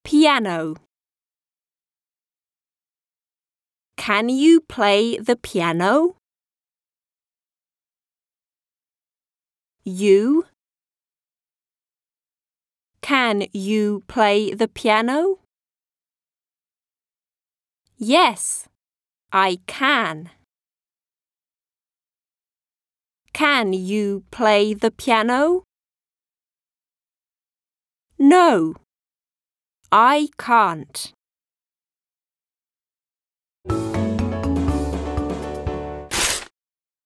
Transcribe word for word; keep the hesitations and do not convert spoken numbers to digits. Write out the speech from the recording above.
Piano. Can you play the piano? You. Can you play the piano? Yes, I can. Can you play the piano? No, I can't.